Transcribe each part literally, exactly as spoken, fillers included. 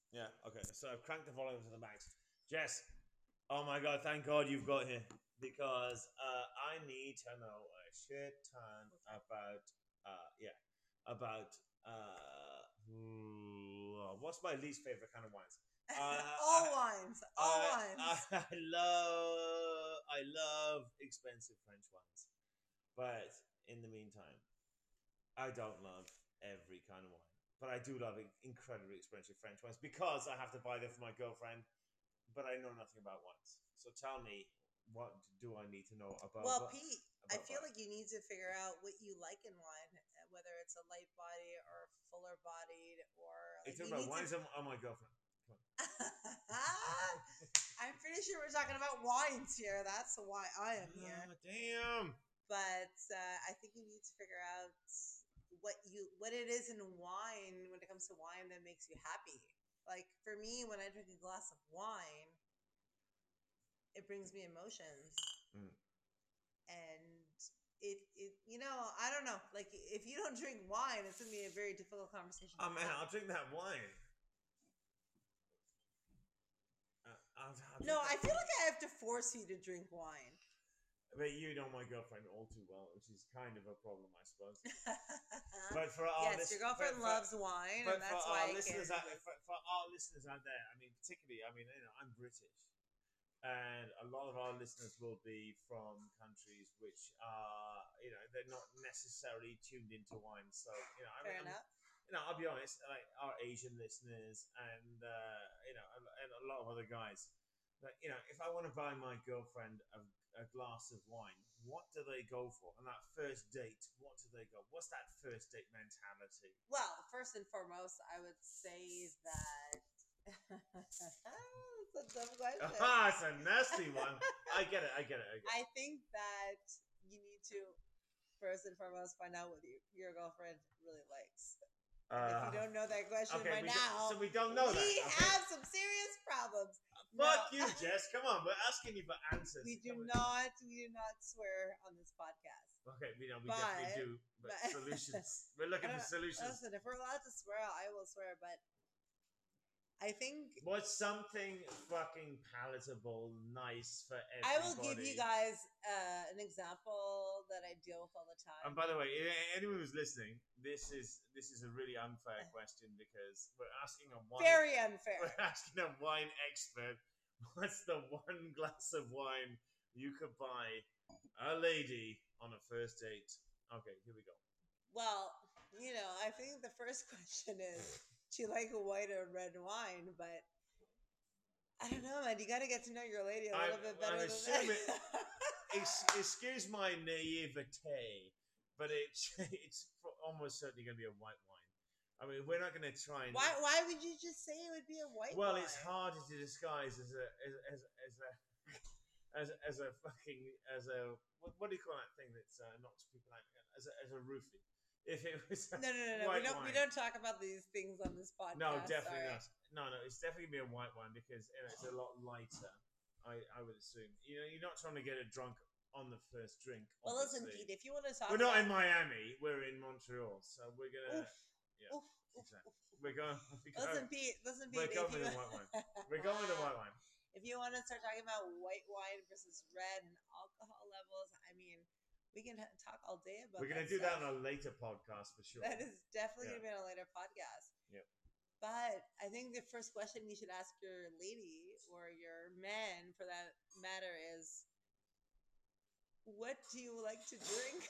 Yeah, okay. So I've cranked the volume to the max. Jess, oh my god, thank God you've got here. Because uh, I need to know a shit ton about, uh, yeah, about, uh, ooh, what's my least favorite kind of wines? Uh, I, All wines, all I, I, wines. I love, I love expensive French wines. But in the meantime, I don't love every kind of wine, but I do love incredibly expensive French wines because I have to buy them for my girlfriend. But I know nothing about wines, so tell me, what do I need to know about Well, what Pete, I about feel wine? like you need to figure out what you like in wine, uh, whether it's a light body or fuller bodied, or Are you like talking you about need to. wines on, on my girlfriend? Come I'm pretty sure we're talking about wines here. That's why I am here. on. Ah, damn. But uh, I think you need to figure out what you what it is in wine when it comes to wine that makes you happy. Like for me, when I drink a glass of wine, it brings me emotions, Mm. and it it you know I don't know. Like if you don't drink wine, it's gonna be a very difficult conversation Oh to man, have. I'll drink that wine. Uh, I'll, I'll No, drink I that. feel like I have to force you to drink wine. But you know my girlfriend all too well, which is kind of a problem, I suppose. But for our Yes, your list, but girlfriend for loves wine, and but for that's our why I can't listeners out resist. for, for our listeners out there, I mean, particularly, I mean, you know, I'm British, and a lot of our listeners will be from countries which are, you know, they're not necessarily tuned into wine. So, you know, I mean, Fair I'm, enough. you know, I'll be honest, like our Asian listeners and uh, you know, and a lot of other guys. Like, you know, if I want to buy my girlfriend a, a glass of wine, what do they go for? On that first date, what do they go? What's that first date mentality? Well, first and foremost, I would say that it's a dumb question. Ah, it's a nasty one. I get it. I get it. I get it. I think that you need to first and foremost find out what you, your girlfriend really likes. And if you Uh, don't know that question okay, by we do, so now, we don't know we that. Okay, have some serious problems. No, fuck you, Jess. Come on, we're asking you for answers. we do Come on. not. We do not swear on this podcast. Okay, we know we definitely But, do, but but solutions. We're I looking for don't, solutions. listen. If we're allowed to swear, I will swear. But I think What's something fucking palatable, nice for I will give you everybody? guys uh, an example that I deal with all the And time. by the way, anyone who's listening, this is this is a really unfair question because we're asking a wine Very unfair. we're asking a wine expert. What's the one glass of wine you could buy a lady on a first date? Okay, here we go. Well, you know, I think the first question is, do you like a white or red wine? But I don't know, man. You got to get to know your lady a I'm little bit better I'm than that. assuming. Ex- excuse my naivete, but it, it's almost certainly going to be a white wine. I mean, we're not going to try and. why? Why would you just say it would be a white Well, it's wine? harder to disguise as a as as, as a as, as a fucking as a what, what do you call that thing that uh, knocks people out as a, as a roofie? If it was a No, no, no, no. We white don't. We wine, don't talk about these things on this no, podcast. definitely Sorry. not. No, no, it's definitely gonna be a white wine because you know, it's a lot lighter. I, I would assume. You know, you're not trying to get it drunk on the first drink. Well, listen, Obviously, Pete. If you want to talk we're not about, in Miami. We're in Montreal, so we're gonna. oof, Yeah, oof, oof, exactly. oof, We're going. We're going. listen, Pete. Listen, We're Pete. If going you with the white wine. We're going with the white wine. if you want to start talking about white wine versus red and alcohol levels, I mean, we can h- talk all day about. We're gonna that do stuff. that on a later podcast for sure. That is definitely Yeah. going to be on a later podcast. Yep. But I think the first question you should ask your lady or your man, for that matter, is, what do you like to drink?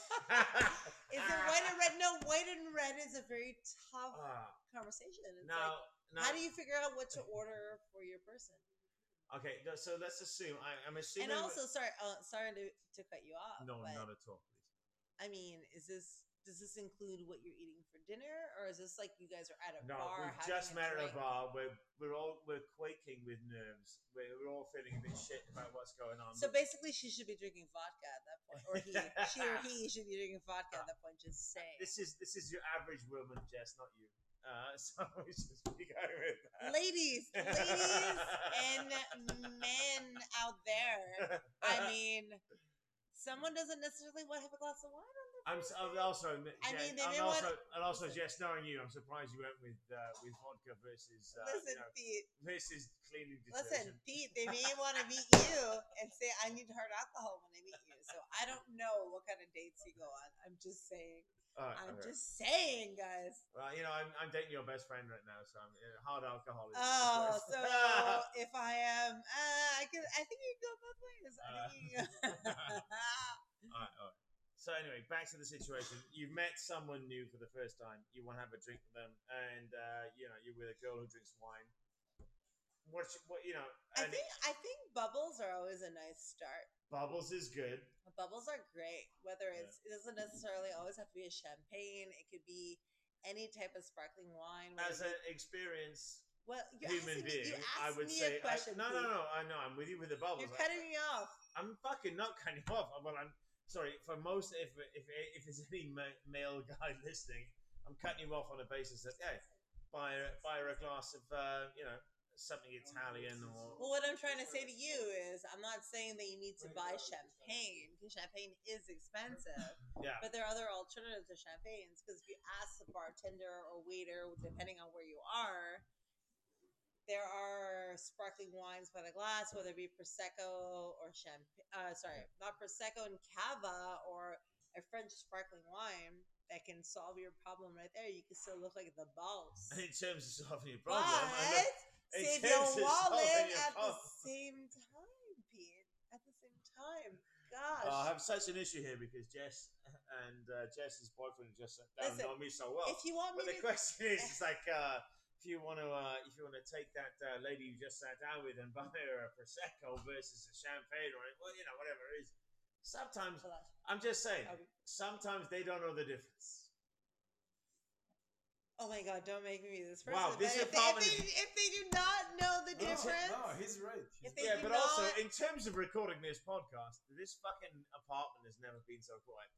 Is it white and red? No, white and red is a very tough Ah, conversation. It's now, like, now, how do you figure out what to order for your person? okay. no, So let's assume. I, I'm And assuming. also, sorry, uh, sorry to, to cut you off, No, but not at all, please. I mean, is this does this include what you're eating for dinner, or is this like you guys are at a No, bar we've having just a met at a drink? bar. We're we're all we're quaking with nerves. We're, we're all feeling a bit shit about what's going on. So basically, she should be drinking vodka at that point, or he, she or he should be drinking vodka at that point. Just saying. This is this is your average woman, Jess, not you. Uh, so we should be going with that. Ladies, ladies, and men out there. I mean, someone doesn't necessarily want to have a glass of wine on their I'm, first s- I'm date. also, I Jen, mean, they I'm may also, want- and also, listen. Jess, knowing you, I'm surprised you went with uh, with vodka versus, uh, Listen, you know, Pete. versus cleaning Listen, detergent. Pete. They may want to meet you and say, "I need hard alcohol when I meet you." So I don't know what kind of dates you go on. I'm just saying. All right, I'm okay. just saying, guys. Well, you know, I'm, I'm dating your best friend right now, so I'm, uh, hard alcohol is. Oh, is so if I am, uh, I can. I think you can go both ways. I think you can go. all right, all right. So anyway, back to the situation. You've met someone new for the first time. You want to have a drink with them, and uh, you know you're with a girl who drinks wine. What you- what you know? I And think I think bubbles are always a nice start. bubbles is good. Bubbles are great. Whether Yeah. it's it doesn't necessarily always have to be a champagne. It could be any type of sparkling wine. As whether an it- experienced well, you human asked me, being, you I asked would me say a question. I, no, no, Pete. no. I know I'm with you with the bubbles. You're I- cutting me off. I'm fucking not cutting you off. Well, I'm sorry for most. If if if there's any ma- male guy listening, I'm cutting you off on the basis that hey, buy her, buy her a glass of uh, you know something Italian or. Well, what I'm trying to say to you is, I'm not saying that you need to buy champagne because champagne is expensive. Yeah. But there are other alternatives to champagnes because if you ask the bartender or waiter, depending on where you are, there are sparkling wines by the glass, whether it be prosecco or champagne. Uh, sorry, not prosecco and cava or a French sparkling wine that can solve your problem right there. You can still look like the boss, In terms of solving your problem, I but look, in save terms your of solving wallet your at the problem. same time, Pete. At the same time, Uh, I gosh. have such an issue here because Jess and uh, Jess's boyfriend just sat down and Listen, know me so well. if you want But me the to, question is, it's like uh, if you want to, uh, if you want to take that uh, lady you just sat down with and buy her a prosecco versus a champagne or well, you know, whatever it is. Sometimes I'm just saying, Are we- sometimes they don't know the difference. oh my God, don't make me be this person. Wow, this But if, they, if, apartment they, is- if they do not know the No, difference, no, he's right. If He's they Yeah, do but also not- in terms of recording this podcast, this fucking apartment has never been so quiet.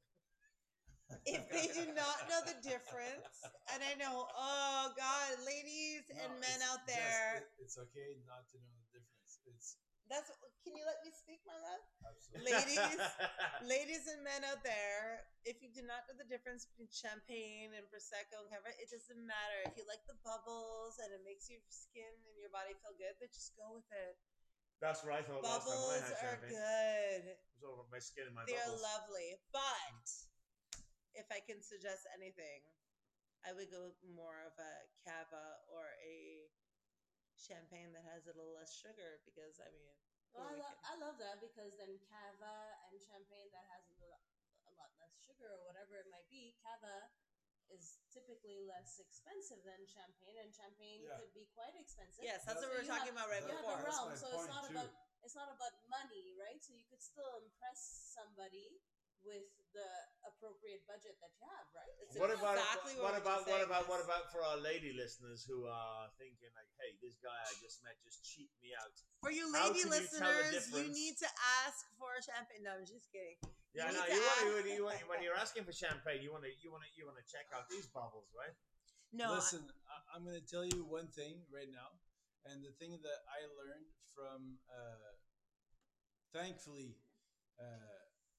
if they do not know the difference, and I know, oh God, ladies No, and men it's- out Jess, there, it- it's okay not to know the difference. It's that's. Can you let me speak, my love? absolutely. Ladies, ladies and men out there, if you do not know the difference between champagne and prosecco and cava, it doesn't matter. If you like the bubbles and it makes your skin and your body feel good, then just go with it. That's what I thought last time I Bubbles had are champagne. good. It was all about my skin and my They're bubbles. lovely. But if I can suggest anything, I would go with more of a cava or a champagne that has a little less sugar because, I mean, Well, I, we lo- can- I love that because then cava and champagne that has a, little, a lot less sugar or whatever it might be, cava is typically less expensive than champagne, and champagne Yeah. could be quite expensive. yes, that's That's- what we were you talking have- about right you have before. a That's realm, my so it's point, not too. about it's not about money, right? So you could still impress somebody with the appropriate budget that you have, right? It's What about exactly what, what we're about just what saying, about what yes. about for our lady listeners who are thinking like, hey, this guy I just met just cheaped me out. For you How lady can you tell the listeners, you, difference? need to ask for champagne. No, I'm just kidding. Yeah, need no, to you want, ask- you, you want, when you're asking for champagne, you want to you want to you want to check out these bubbles, right? No, Listen, I, I'm going to tell you one thing right now, and the thing that I learned from, uh, thankfully, uh,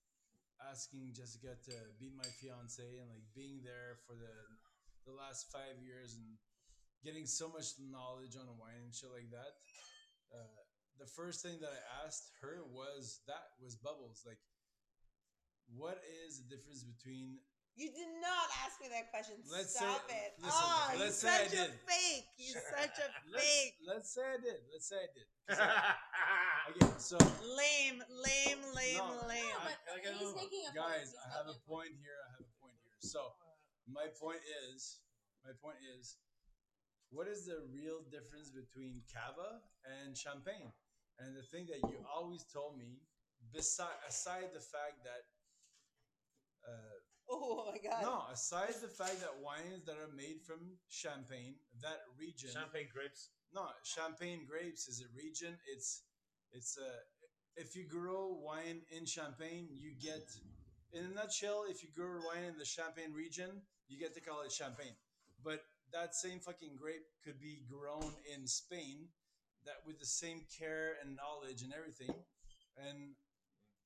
asking Jessica to be my fiance and like being there for the the last five years and getting so much knowledge on wine and shit like that. Uh, the first thing that I asked her was that was bubbles. Like, what is the difference between you did not ask me that question. Let's Stop say- it. listen, oh, you're let's say I such a did. fake. You're such a let's, fake. let's say I did. Let's say I did. 'Cause I- Okay, so Lame, lame, lame, No. lame. No, but I gotta he's move on. making a point. guys, He's I have a making point here. I have a point here. So my point is, my point is, what is the real difference between cava and champagne? And the thing that you always told me, beside aside the fact that, uh, Oh my God. no, aside the fact that wines that are made from champagne, that region, Champagne grapes. no, champagne grapes is a region. It's it's a if you grow wine in Champagne, you get in a nutshell. If you grow wine in the Champagne region, you get to call it champagne. But that same fucking grape could be grown in Spain, that with the same care and knowledge and everything, and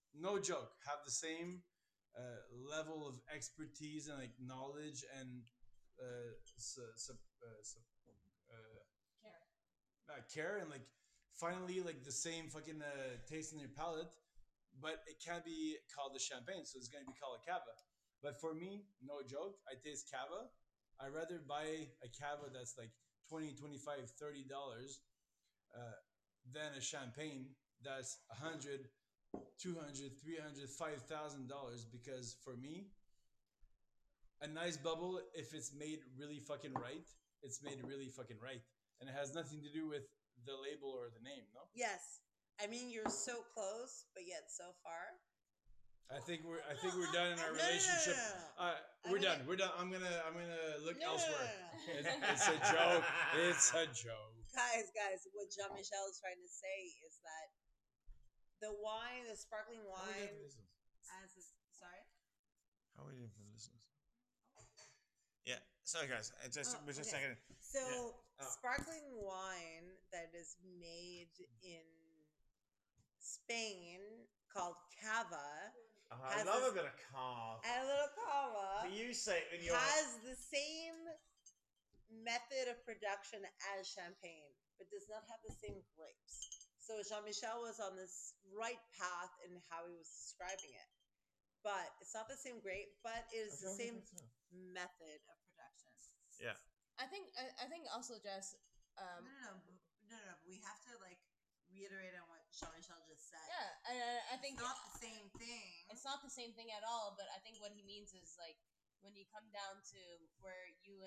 no joke, have the same uh, level of expertise and like knowledge and uh, su- su- uh, su- uh, Care. uh, care and like finally like the same fucking uh, taste in your palate, but it can't be called a champagne, so it's gonna be called a cava. But for me, no joke, I taste cava. I rather buy a cava that's like twenty, twenty-five, thirty dollars uh, than a champagne that's a hundred, two hundred, three hundred, five thousand dollars. Because for me, a nice bubble, if it's made really fucking right, it's made really fucking right, and it has nothing to do with the label or the name. No, Yes. I mean, you're so close, but yet so far. I think we're I think we're done in our No, no, no, no, relationship. no, no. Uh, I'm we're gonna- done. We're done. I'm gonna I'm gonna look No, no, no, elsewhere. no, no, no. It's, it's a joke. It's a joke. Guys, guys, what Jean Michel is trying to say is that the wine, the sparkling How are we wine, doing for listeners? as a, sorry. How are we doing for listeners? Yeah. Sorry, guys. I just Oh, we're just okay. checking. So, Yeah. Oh. sparkling wine that is made in Spain called cava, Oh, I Has love this- a bit of carb. and a little cava, But you say it when you're has the same method of production as champagne, but does not have the same grapes. So Jean Michel was on this right path in how he was describing it. But it's not the same grape, but it is the same method of production. Yeah. I think I, I think also just um no, no, no, b- no, no. We have to like reiterate on what Jean Michel just said. yeah, and I, I think It's not the same thing. it's not the same thing at all, but I think what he means is like when you come down to where you